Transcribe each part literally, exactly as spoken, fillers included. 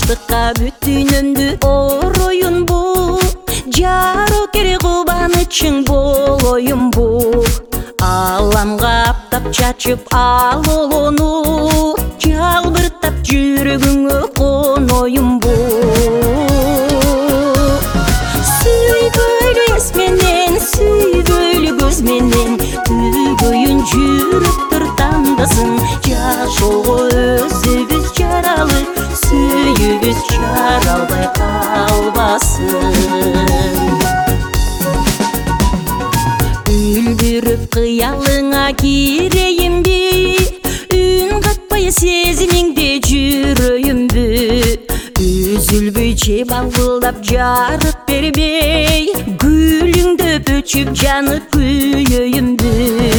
бардыкка бүтүн өмдү ороюн бу, жаро керек кубанычың болоюн бу. Аламга аптап чачып ал олону, жалбыртап жүрөгүңө коноюн бу. Сүйгөйлү эс менен, сүйгөйлү көз менен, түйгөйүн жүрөктөр тандасын. Жашоого өзүбүз жаралы, сүйүүбүз жаралбай калбасын. Үлбүрүп кыялыңа кирейинби, үн катпай сезимиңде жүрөйүнбү. Үзүлбөй же балбылдап жарык бербей, гүлүңдөп өчүп жанып күйөйүнбү.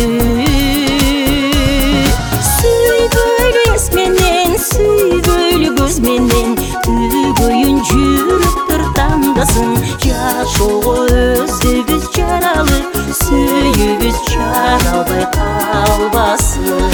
Сүйгөйлү эс менен, сүйгөйлү көз менен, түйгөйүн жүрөктөр тандасын. Жашоого өзүбүз жаралы, сүйүүбүз жаралбай калбасын.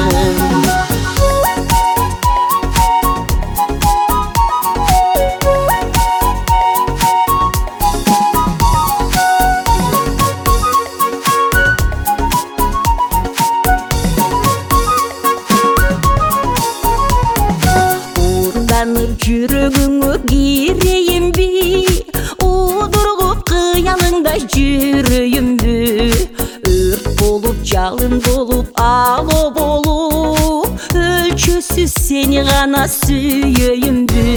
Жүрөгүңө кирейинби, удургуп кыялыңда жүрөйүнбү. Өрт болуп, жалын болуп, ало болуп, өлчөсүз сени гана сүйөйүнбү.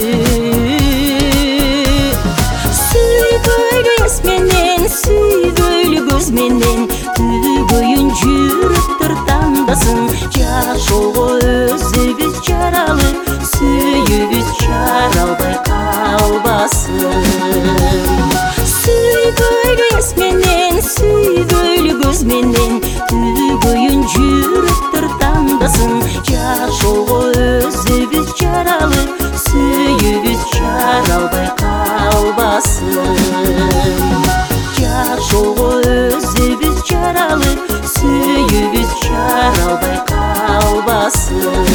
Сүйгөйлү эс менен, сүйгөйлү көз менен, түйгөйүн жүрөктөр тандасын. Жашоого өзүбүз жаралы, сүйүүбүз жаралбай калбасын. Сүйгөйлү эс менен, сүйгөйлү көз менен, түйгөйүн жүрөктөр тандасын. Жашоого өзүбүз жаралы, сүйүүбүз жаралбай калбасын. Жашоого өзүбүз жаралы, сүйүүбүз жаралбай калбасын.